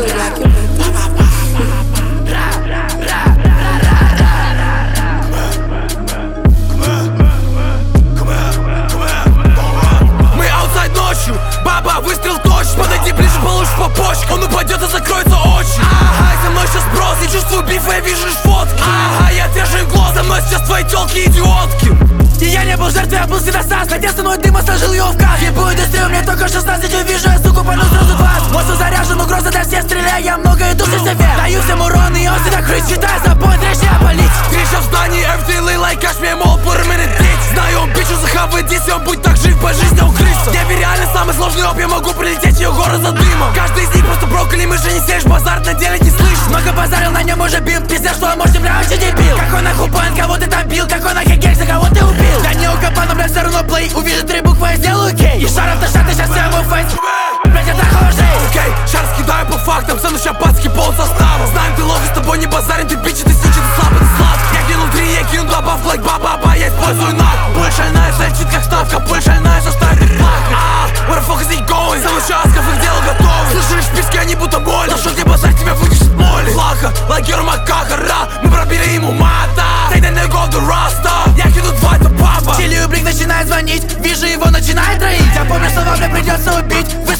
Мы аутсайд ночью, баба, выстрел точно. Подойди ближе, получишь по почке. Он упадет и закроется очи. Ага, со мной сейчас сброс, я чувствую биф, я вижу лишь фотки. Ага, я держу им глаз, за мной сейчас твои тёлки идиотки. И я не был жертвой, я был свиносас. Найдя стеной дыма, сложил его в газ. Ебу индустрию, мне только 16, увижу я, суку, пойду сразу вас. Мозг заряжен, угроза, да все стреляй. Я много иду, все вверх. Даю всем урон, и он всегда крыть. Считай за бой, трещь, я полить. Встреча в здании, everything like cash, мне мол, per minute ditch. Знаю, он бичу захавает, если он будет так жив, по жизни укрыться. Деве реально самый сложный оп, я могу прилететь в ее город за дымом. Каждый из них просто брокколи, мы же не сеешь, базар на деле не слышишь. Много базарил, на нем уже бил. Пиздец, что он может, бля, вообще дебил. Какой нахуй пан, кого ты там бил, какой нахуй гек, за кого ты убил. Я не укопан, но, блядь, все равно плей. Увижу 3 буквы, я сделаю кей. И шар автошат, и сейчас я его фейс. Блядь, это хожесть. Окей, шар скидаю по фактам, все начал пацки пол состава. Знаем, ты лох, с тобой не базарим, ты бичи, ты сучи, ты слабый, ты сладкий. Я кинул 3, я кинул 2 баф, лайк ба-ба-ба, я использую нах. Пуль шальная, зайчит как ставка, пуль шальная, заставит их плакать. Where the fuck is he going? Сам участков, их дело готово. Слышишь списки, они будто боль. За что тебе базарь, тебя выкишет моли. Плаха, like your макаха, ра. Мы пробили ему мата. Take the nigga off the roster. Я кину 2, это папа. Чилию блик начинает звонить, вижу его, начинает троить. Я помню, слова мне придется убить.